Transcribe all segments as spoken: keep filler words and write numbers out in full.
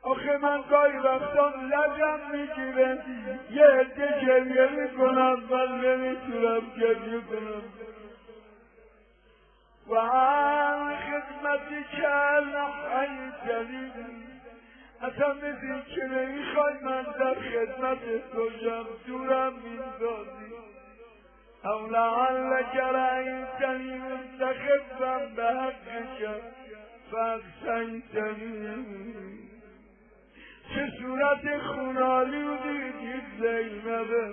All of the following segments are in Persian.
آخه من گاهی وقتا لجم میگیره یه عده گریه میکنم من نمیتونم گریه کنم و هر خدمتی که نحی دلیل اصلا مثل که نمیخوای من در خدمتت باشم دورم میندازی او لعلک رأیتنی مستخفا بحقک فاغسیتنی. چه صورت خونالی و دیدید زینبه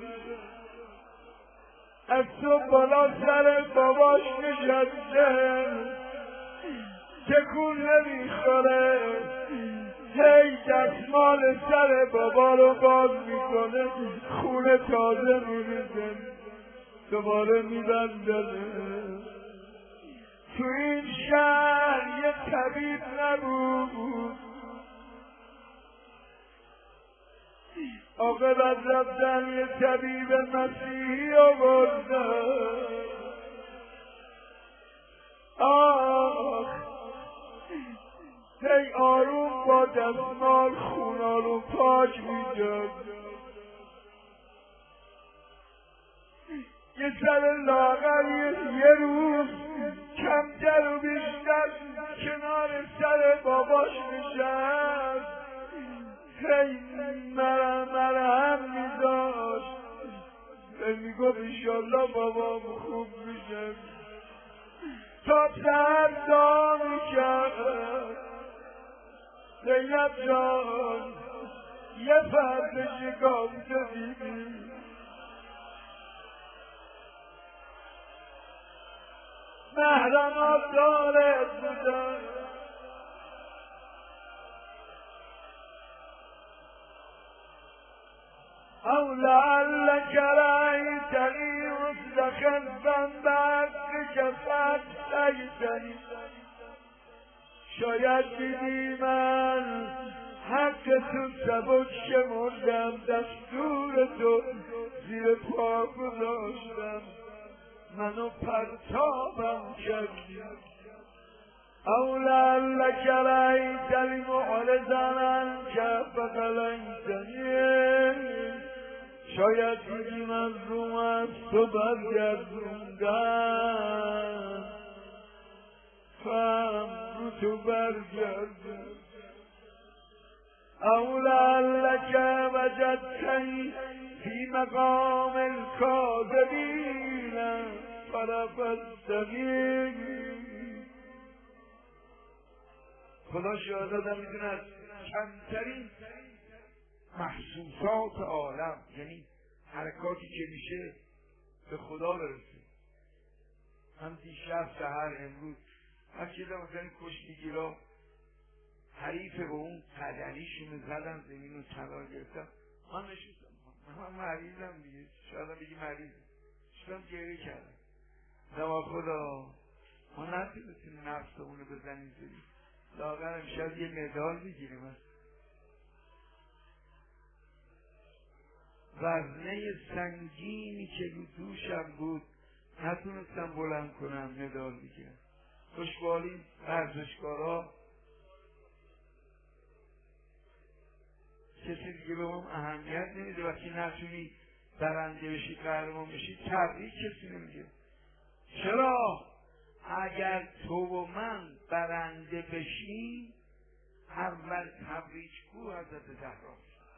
از صبح بالا سر باباش نشسته تکون نمیخوره هی دستمال سر بابا رو باز میکنه خون تازه میریزه دوباره میبندنه. تو این شهر یه طبیب نبود عاقبت رفتن یه طبیب مسیحی آورده. آخ هی آروم با دستمال خونا رو پاک می‌کرد. یه سر لاغر یه روز کمتر و بیشتر کنار سر باباش نشست هی مرم مرهم می‌داشت هی میگفت انشالله بابام خوب میشه تا سر دعا میکرد زینب جان یه فرد شکافته دیدی محرمات دارت بودن او لعلک رأیتنی مستخفا بحقک فاغسیتنی. شاید دیدی من حق تو سبک شمردم دستور تو زیر پا گذاشتم منو پرتابم کردی. او لعلک رأیتنی معرضا عنک فقلنتنی. شاید دیدی من روم از تو برگردوندم فهم رو تو برگردم. او لعلک وجدتنی فی مقام الکاذبین فرفضتنی. خدا شاهد آدم میدونه از کمترین محسوسات عالم یعنی حرکاتی که میشه به خدا برسه. هم دیشب سحر امروز هم که دیدم مثلا کشتیگیرا حریف به اون قدریشونو زدن زمین و طلا گرفتم من نشستم من مریضم دیگه شاید هم بگی مریضم شدم گریه کردم دما خدا ما نتونستیم نفسمونو بزنیم زمین لاغر امشب یه مدال بگیریم. وزنه سنگینی که رو دوشم بود نتونستم بلند کنم مدال بگیرم. خوشبالی ورزشکارا کسی دیگه به ما اهمیت نمیده وقتی نتونی برنده بشی قهرمان بشی تبریک کسی نمیگه. چرا؟ اگر تو و من برنده بشیم اول تبریکگو حضرت زهرا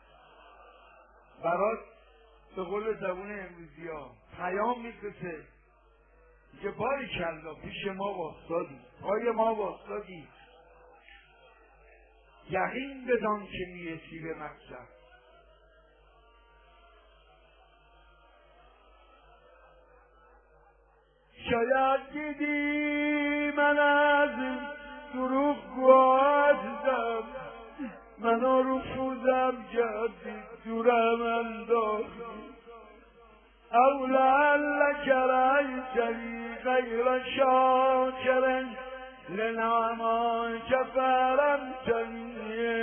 برات به قول زبون امروزی ها پیام میفرسته که باریکالله پیش ما واسطادی پای ما واسطادی یقین بدان که میرسی به مقصد. شاید دیدی من از دروغ گوازدم منو رفوزم کردی دورم انداختی. او لعلک رأیتنی غیر شاکر لنعماک فحرمتنی.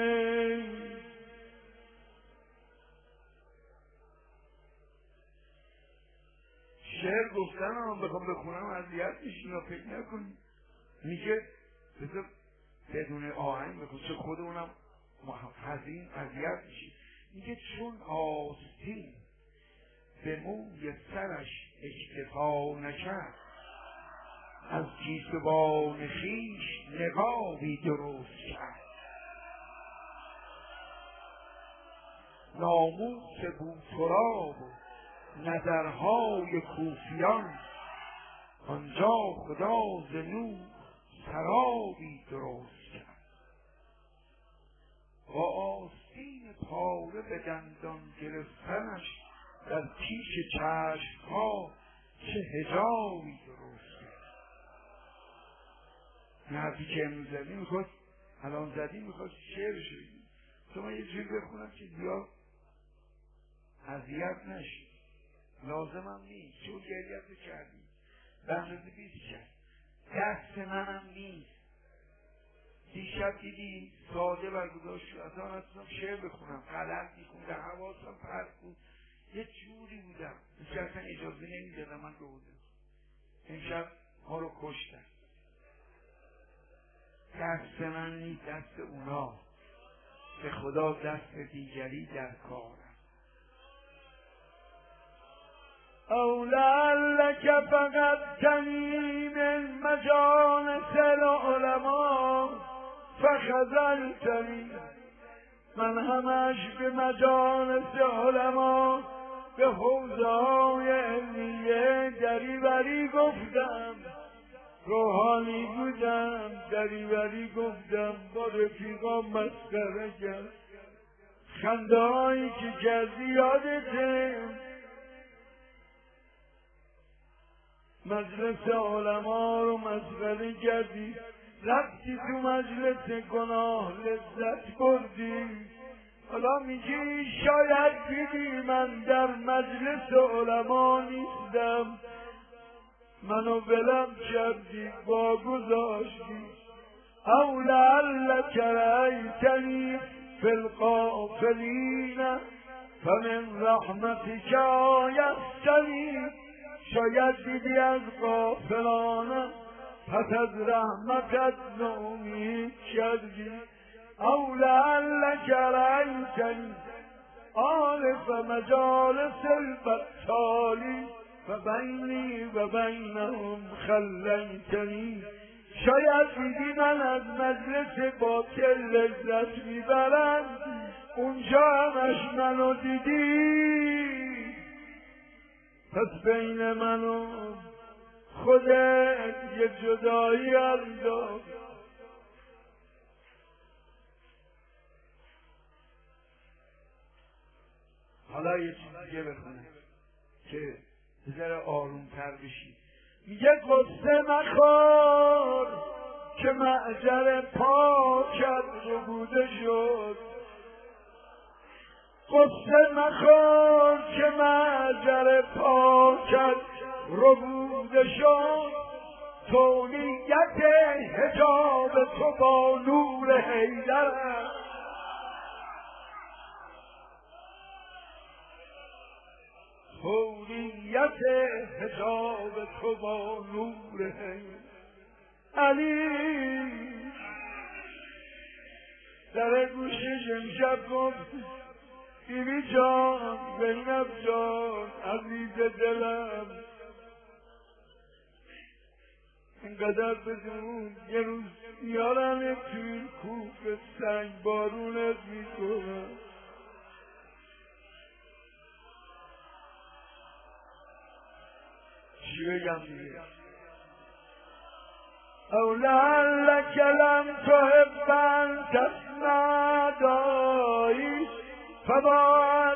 شعر گفتن هم بخوام بخونم اذیت میشین و فکر نکنی میگه بذار بدون آهنگ بخون چه خودمونم حزین اذیت میشی. میگه چون آستین به موی سرش اکتفا نکرد، از گیسوان خویش نقابی درست کرد. ناموس بوتراب و نظرهای کوفیان، آنجا خدا ز نور سرابی درست کرد. با آستین پاره به دندان گرفتنش در پیش چشمها چه حجابی درست کرد. این حرفی که امروز زدی میخواد الان زدی میخواد شعرش بگی. تو من یه جوری بخونم که زیاد اذیت نشی، لازمم نیست، چون گریت رو کردی به اندازه بیست کرد، دست منم نیست. دیشب دیدی ساده برگزاشت شد، اصلا اصلا شعر بخونم غلط میخوندم، حواسم پرت بود، یه جوری بودم که اصلا اجازه نمیدادم من رو بودم. امشب ما رو کشتن. دست من نیست، دست اونا، به خدا دست دیگری در کارم. او لعلک فقدتنی من مجالس العلماء فخذلتنی. من همش به مجالس علما، به حوزه های علمیه دریوری گفتم، روحانی بودم دریوری گفتم، با رفیقا مسخره کرد. خنده هایی که کردی یادته؟ مجلس علما رو مسخره کردی، رفتی تو مجلس گناه لذت بردی. حالا میگی شاید دیدی من در مجلس علما نیستم، منو ولم کردی با گذاشتی. او لعلک رأیتنی فی الغافلین فمن رحمتک آیستنی. شاید دیدی از غافلانم، پس از رحمتت نومید کردی. او لعلک رأیتنی عارف مجالس البطالی فبینی و بینهم خلیتنی. شاید دیدی من از مجلس باطل لذت میبرم، اونجا همش منو دیدی. پس بین من و خودت یه جدایی انداز. حالا یه چیز دیگه بخونه که بذاره آروم تر بشی. میگه قصه مخور که معجر پاکت ربوده شد. قصه مخور که معجر پاکت ربوده شد. تولیت حجاب تو با نور حیدر است. تولیت حجاب تو با نور حیدر. علی در گوشش امشب گفت بیبی جان، زینب جان، عزیز دلم، اینقدر بدون یه روز میارن توی کوه سنگ بارونت میکنن. چی بگم دیگه؟ او لعلک لم تحب ان تسمع دایی فباعت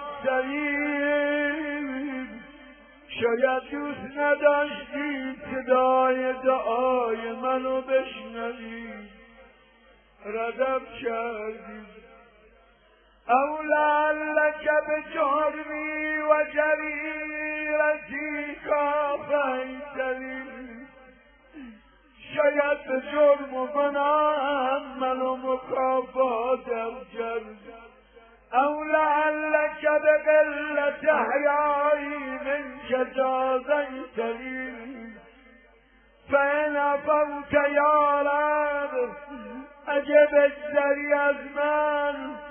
سریب. شاید دوست نداشتی صدای دعای منو بشنوی، ردم کردی. او لعلک بجرمی و جریرتی کافیتنی. شاید به جرم و گناهم منو مکافاتم کردی. او لعلک بقلت حیایی منک جازیتنی. فإن عفوت یا رب اگه بگذری از من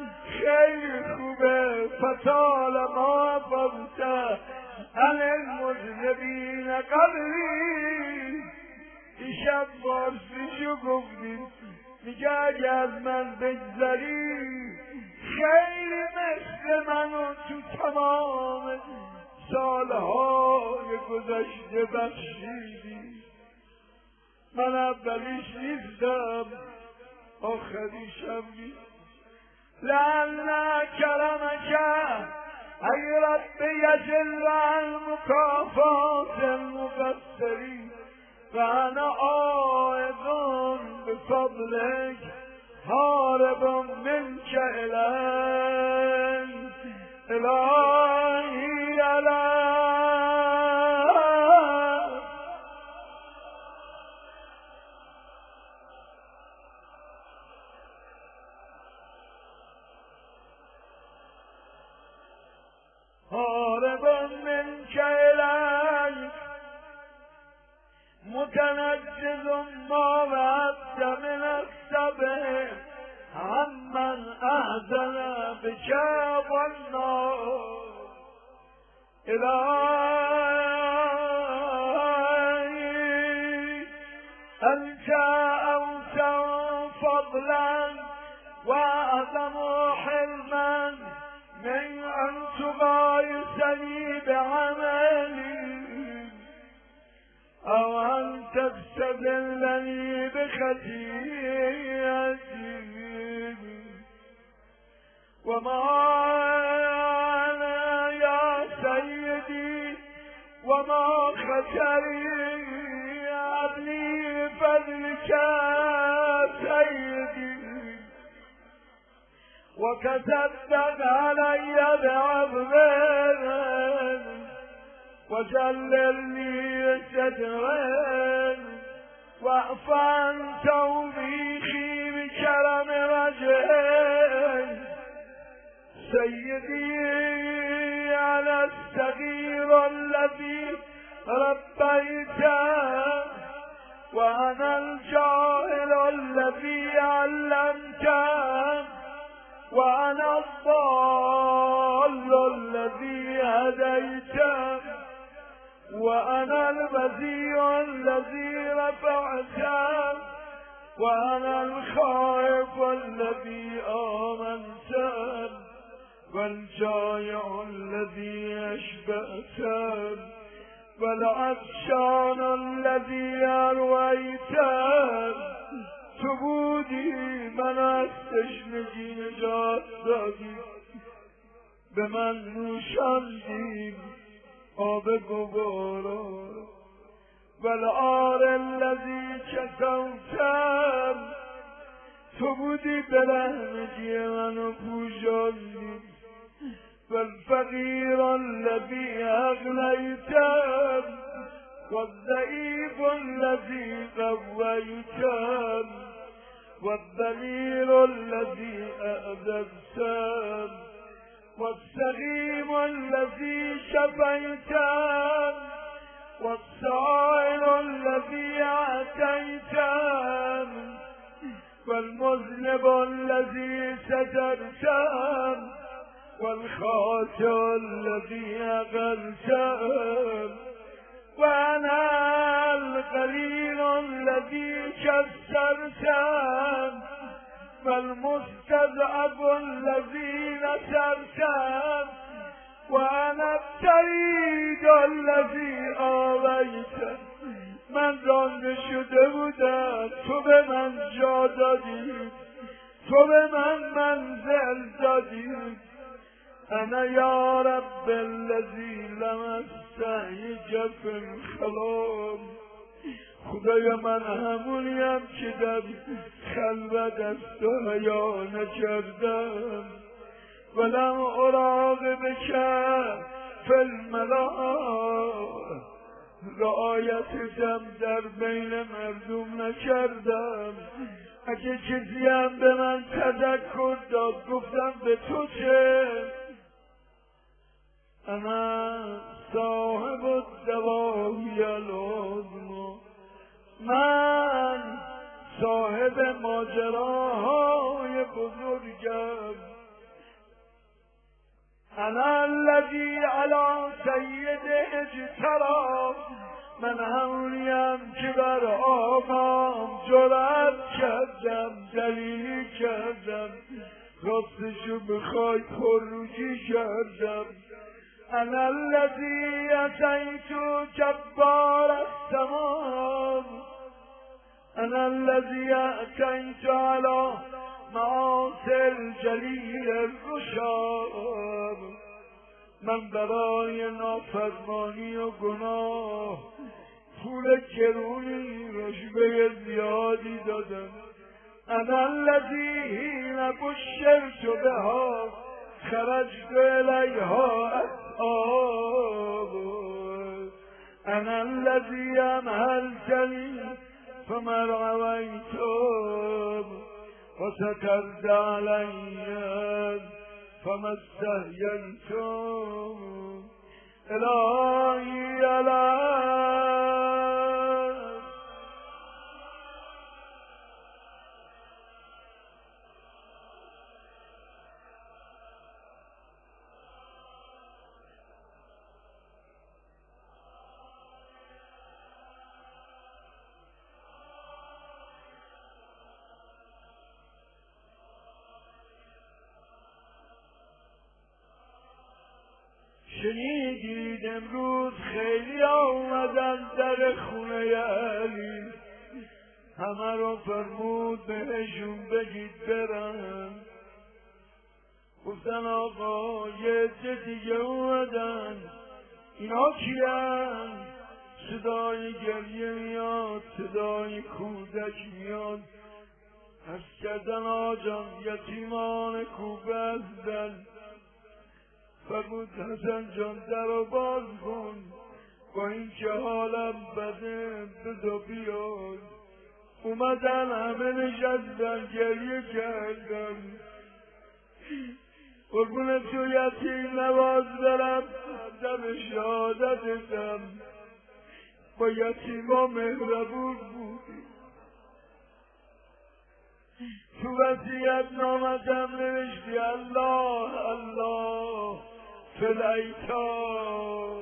سال ما فوت عن المذنبین قبلی. دیشب فارسیشو گفتیم، میگه اگه از من بگذری خیلی مثل منو تو تمام سالهای گذشته بخشیدی. من اولیش نیستم آخریشم نیست. لعل کرمک ای رب یجل عن مکافات المقصرین و انا عائد بفضلک هارب منک الیک الهی الیک. هارب منک الیک متنجز ما وعدت من السبع عمن احزن بك والنار الهی انت اوسع فضلا واعظم حلما من ان تقایسنی بعملی او ان تستدلنی بخطیئتی وما انا یا سیدی وما خطری ابنی فضلک سیدی وتصدق علی بعفو وجللني سترا واعف عن توبيخي بكرم وجهك سيدي على الصغير الذي ربيته وانا الجاهل الذي علمته وانا الضال الذي هديته وأنا البذيء الذي رفعته وأنا الخائف الذي آمنته والجائع الذي أشبعته والعطشان الذي أرويته. تو بودی من از تشنگی نجات دادی، به من نوشاندی آب گوارا. والعار الذی کسوتم تو بودی به رحمتی منو پوشاندی. والفقیر الذی اغنیتم والضعیف الذی قویتم والذلیل الذی اعززتم والسقیم الذی شفیتم والسائل الذی اعطیتم والمذنب الذی سترتم والخاطئ الذی اغلتم وانا القلیل الذی کسرتم والمستضعف الذی نصرتم وانا الطرید الذی آویتم. من رانده شده بودم، تو به من جا دادی، تو به من منزل دادی. انا یا رب الذی لمستحیج فی الخلام. خدایا من همونیم که در خلوت از تو حیا نکردم. ولم اراقبک فی الملا. رعایتم در بین مردم نکردم. اگه چیزی هم به من تذکر داد گفتم به تو چه. انا صاحب الدواهی العظمی. من صاحب ماجراهای بزرگم. انا الذی علی سید اجترا، من همونیم که بر آقام جرأت کردم، دلیلی کردم، راستشو بخوای پرروجی کردم. انا الذی اتیت جبار السماء، انا الذی اتیت علی معاصر جلیل الرشاد، من برای نافرمانی و گناه پول گرونی رشوه زیادی دادم. انا الذی حین بشرت بها خرجت الیها اصحاب، انا الذی امهلتنی فمرعویت وسترد علی فما استحییت. الهی علی شنیدید امروز خیلی آمدن در خونه علی، همه رو فرمود بهشون بگید برن. گفتن آقا یه عده دیگه اومدن، اینا کیان؟ صدای گریه میاد، صدای کودک میاد. عرض کردن آجان یتیمان کوبه هستن. فرمود حسن جان در رو باز کن، با این که حالم بده بذار بیاد. اومدن همه نشستن گریه کردن. قربون تو یتیم نواز برم، دم شهادتتم، با یتیما مهربون بودی. تو وصیت نامتم نوشتی الله الله فی الایتام،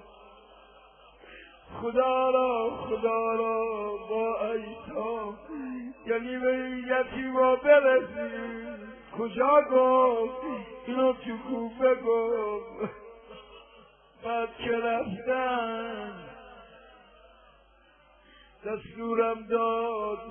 خدا را خدا را با ایتام، یعنی به این یتیما برسی. کجا گفت؟ اینو تو کوفه گفت. بعد که رفتن دستورم داد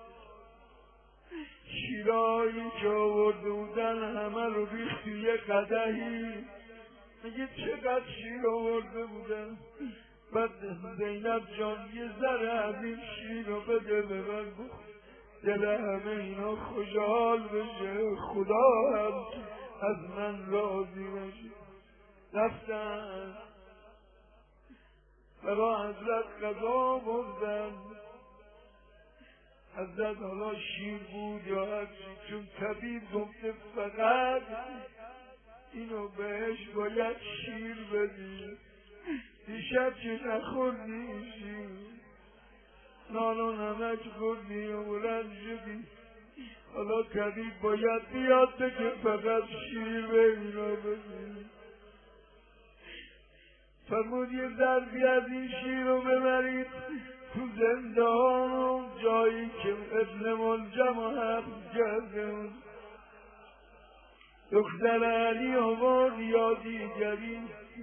شیرایی که آورده بودن همه رو ریخت توی یه قدحی. میگه چقدر شیر آورده بودن؟ بعد زینب جان یه ذره از این شیر رو بده به من، دل همه اینا خوشحال بشه، خدا هم از من راضی بشه. رفتن برا حضرت غذا بردن. حضرت حالا شیر بود یا هرچی، چون طبیب گفته فقط اینو بهش باید شیر بدی. دیشب که نخوردی شیر، نان و نمک خوردی و بلند شدی، حالا طبیب باید بیاد بگه فقط شیر به اینا بدی. فرمود یه ضربی از این شیر رو ببرید تو زندان و جایی که ابن ملجم و حبس کرده. دختر علی آورد یا دیگری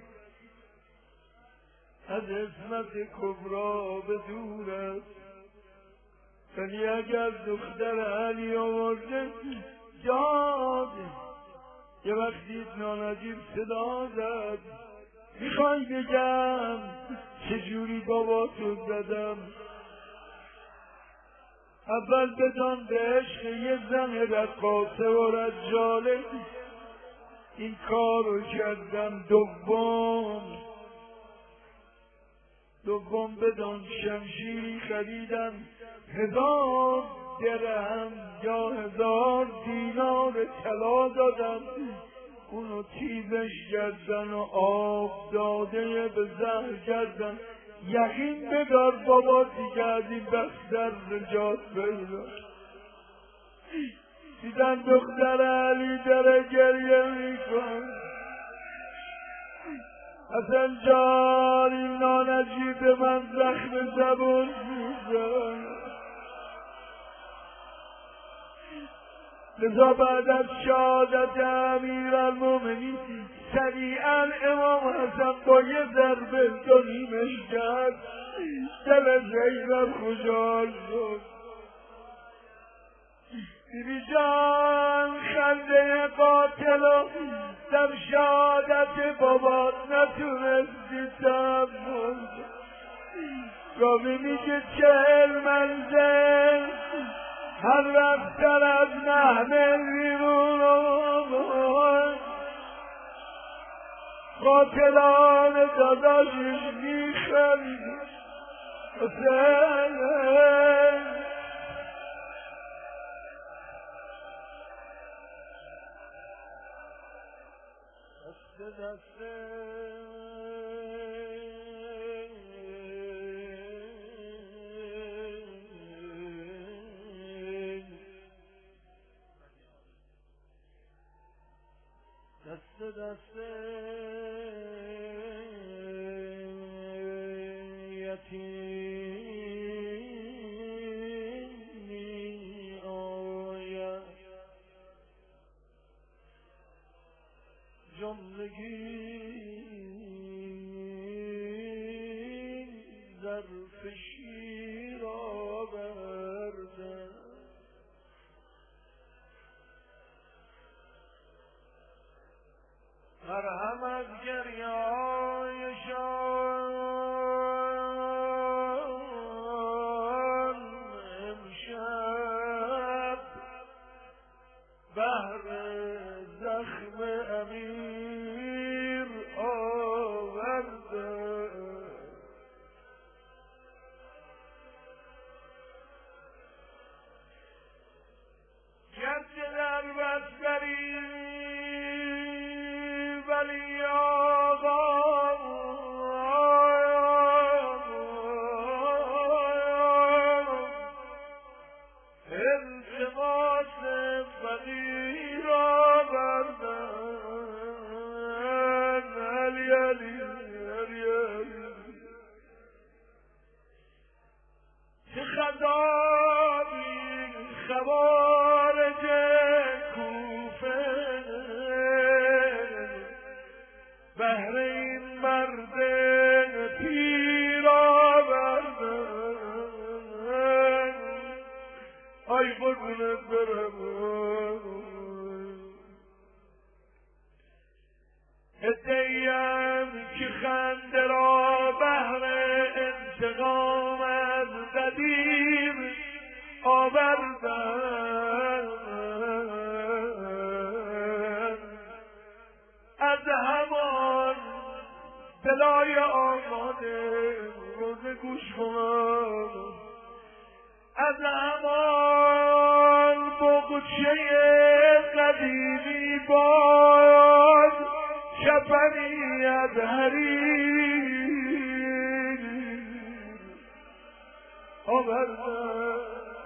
از عصمت کبرا به دور است، ولی اگر دختر علی آورده جاد یه وقتی نانجیب صدا زد، میخوای بگم چجوری بابا تو زدم؟ اول بدان به عشق یه زن رقاصه و رجاله این کارو کردم. دوم دوم بدان شمشیری خریدم هزار درهم یا هزار دینار طلا دادم، اونو تیزش کردن و آب داده به زهر کردن. یقین بدار بابا دیگه از این بستر نجات پیدا. دیدن دختر علی داره گریه میکن، حسن جان این نانجیب من زخم زبون میزن، لذا بعد از شهادت امیرالمومنین سریعا امام حسن با یه ضربه دو نیمش کرد. دل زینب خوشحال شد. بیبی جان خنده قاتل و در شهادت بابات نتونستی تحمل. راوی میگه چهل منزل هر وقت تر از محمل بیرون آمد، قاتلان داداشش میخند حسین. دست دسته دست دسته یتیمی آید، جملگی ظرف شیر آورده، مرهم از گریه‌هایشان امشب بهر زخم امیر آورده. گرچه در بستری ولی آقا التماس فقیر آوردن. علی علی علی علی چه خضابی خوارج کوفه بهر این مرد پیر آوردن. آی قربونت برم. ادعیم که خنده را بهر انتقام از بدیر آوردن. از همان دلای آماده روز گوش کن، از همان بغچه قدیمی باد کفنی از حریر آوردن.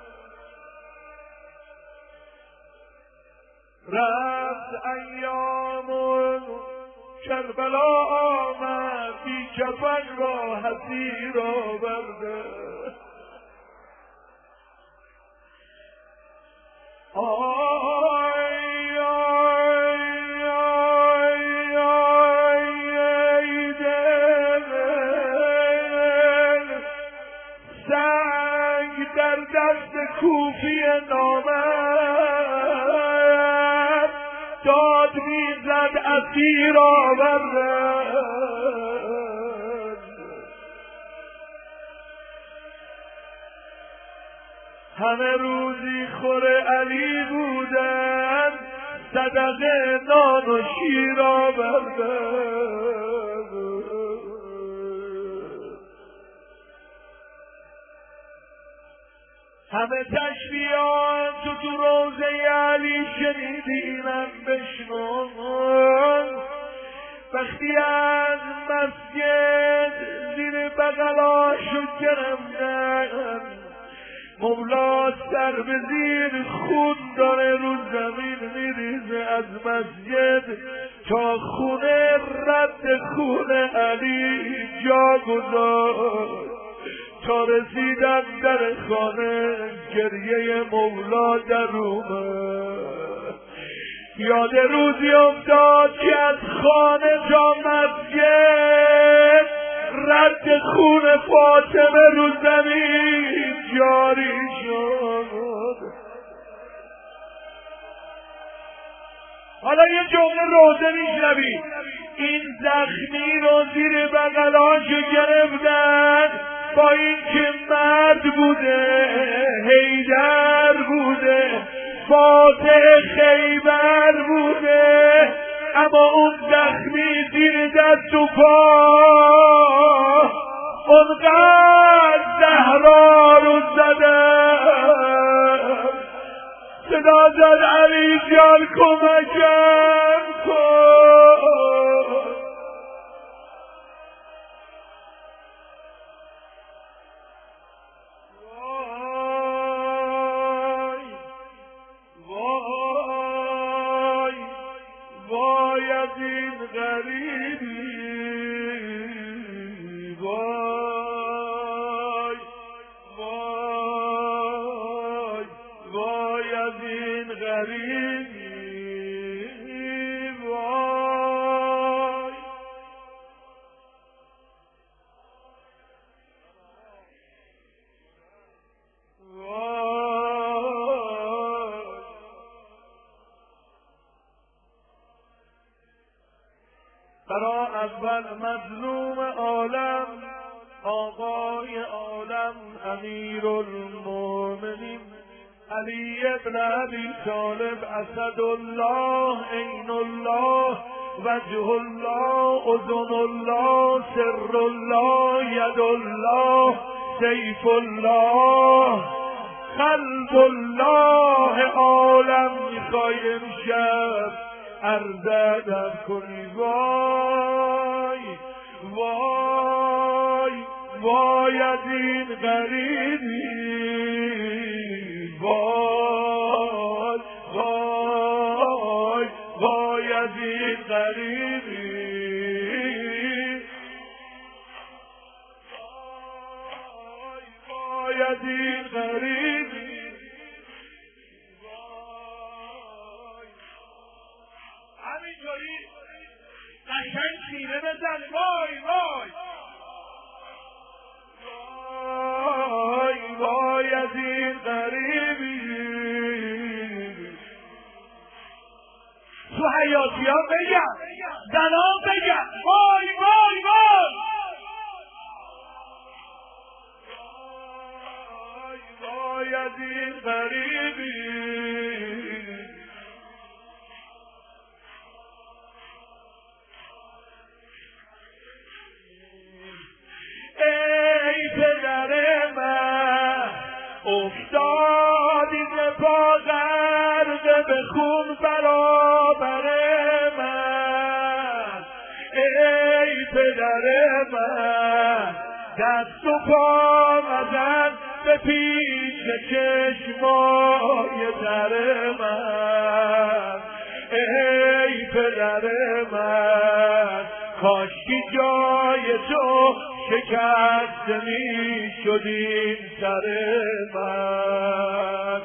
رفت ایام کربلا آمد بی کفن را حسیر آورده. آی آی آی آی دل سنگ در دست کوفی نامرد داد میزد اسیر آوردن. همه روزی خور علی بودن صدقه نان و شیر آوردن. همه تشبیهات تو تو روزه علی شنیدینم بشنون. وقتی از مسجد زیر بغلاشو گرفتن مولا سر به زیر خون داره رو زمین میریزه از مسجد تا خونه رد خونه علی جا گذاشت. تا رسیدن در خانه گریه مولا در اومد. یاد روزی افتاد که از خانه تا مسجد رد خون فاطمه رو زمین جاری شد. حالا یه جمله روزه میشنوی، این زخمی رو زیر بغلاش گرفتن، با این که مرد بوده، حیدر بوده، فاتح خیبر بوده، اما اون زخمی زیر دست و پا اونقدر زهرا رو زدن، صدا زد علی جان کمکم کن. وای وای وای از این غریبی، وای وای وای از این غریبی، وای وای. برا اول مظلوم عالم، آقای عالم، امیر المؤمنین علی ابن ابی طالب، اسد الله، عین الله، وجه الله، اذن الله، سر الله، ید الله، سیف الله، قلب الله عالم میخوای امشب عرض در کنی. وای وای وای از این غریبی، وای وای وای از این غریبی، وای وای از این غریبی، وای. همینطوری قشنگ سینه بزن. وای وای وای وای از این غریبی. تو حیاتی ها بگم، زنان بگم، وای وای وای وای وای از این غریبی. ای پدر من افتادی ز پا غرق به خون برابر من، ای پدر من دست و پا مزن به پیش چشمای در من، ای پدر من کاشکی جای تو شکست می شدیم سر من.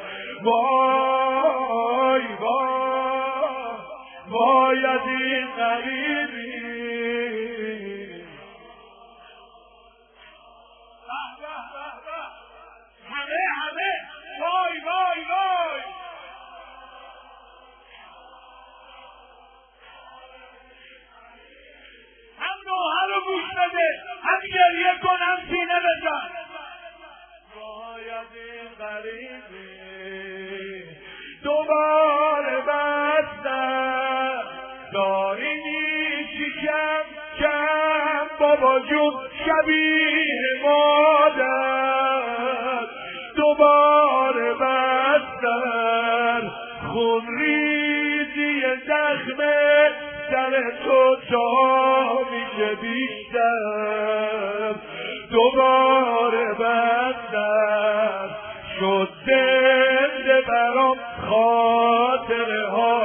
وای وای وای از این غریبی. همه همه وای وای وای. هم نوحه رو گوش بده، هم گریه کن، هم سینه بزن. وای از این غریبی. دوباره بستم داری نیشی کم کم بابا جون شبیه مادر. دوباره بستم خون ریزی زخمه سر تو تا میشه بیشتر. دوباره بستم شد زنده برام خاطره ها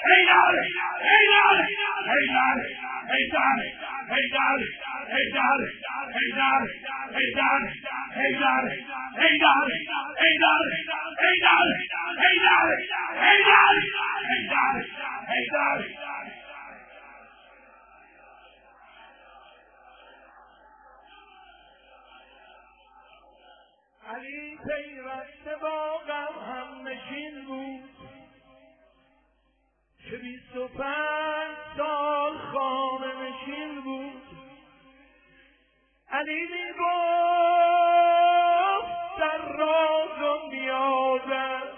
حیدر حیدر حیدر حیدر حیدر حیدر حیدر حیدر حیدر حیدر حیدر حیدر حیدر حیدر حیدر حیدر علی پیوسته با غم هم نشین بود که بیست و پنج سال خانه نشین بود. علی می گفت در راز و نیازش،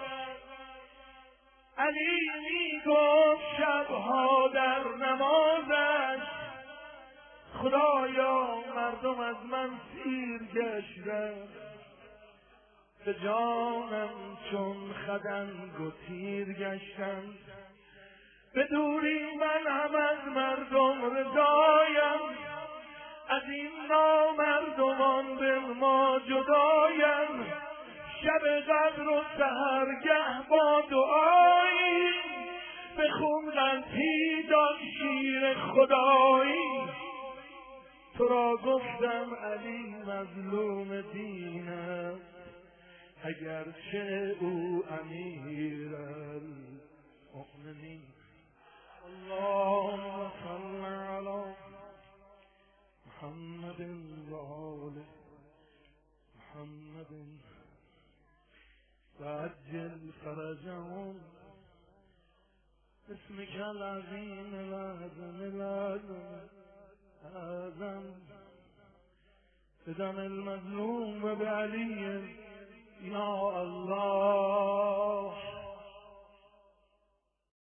علی می گفت شبها در نمازش، خدایا مردم از من سیر گشتند، به جانم چون خدنگ و تیر گشتند. به دوری من هم از مردم رضایم، از این نامردمان به ما جدایم. شب قدر و سحرگه با دعایی، بخوندن پیدان شیر خدایی. تو را گفتم علی مظلوم دین است، اگرچه او امیر المؤمنین. اللهم صل علی محمد و آل محمد و عجل فرجهم باسمك العظیم العظم العظم بدم المظلوم و بعلی یا الله.